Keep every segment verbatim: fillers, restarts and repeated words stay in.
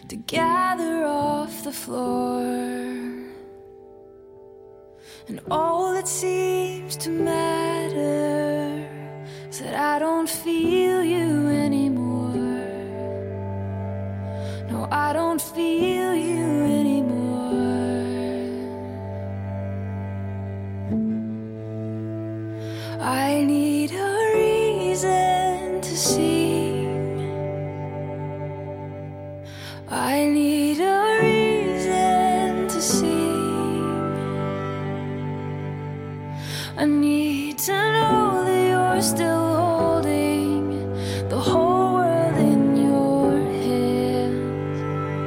to gather off the floor. And all that seems to matter is that I don't feel you anymore. No, I don't feel you anymore. I need a reason to sing. I need a reason to sing. I need to know that you're still holding the whole world in your hands.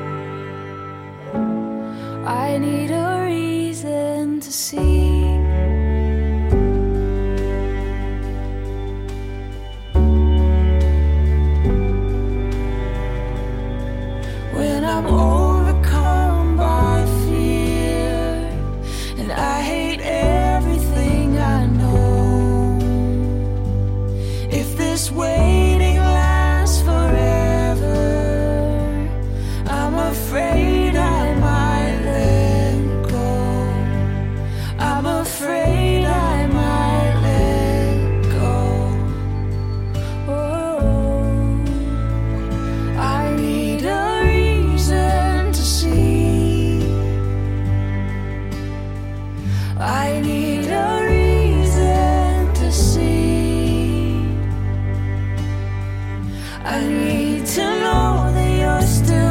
I need a reason to sing. When I'm overcome by fear and I hate everything I know, if this waiting lasts forever, I'm afraid I might let go. I'm afraid I might let go. Oh, I need a reason to see. I need a reason to see. I need to know that you're still